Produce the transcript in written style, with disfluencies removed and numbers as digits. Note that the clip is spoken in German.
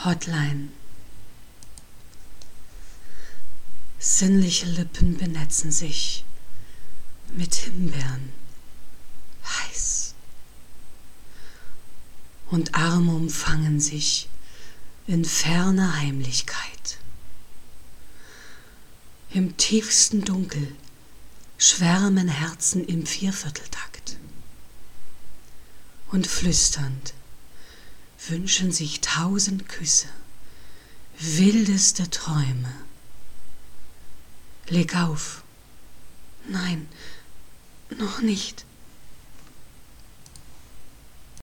Hotline. Sinnliche Lippen benetzen sich mit Himbeeren, heiß. Und Arme umfangen sich in ferner Heimlichkeit. Im tiefsten Dunkel schwärmen Herzen im Viervierteltakt. Und flüsternd wünschen sich 1000 Küsse, wildeste Träume. Leg auf. Nein, noch nicht.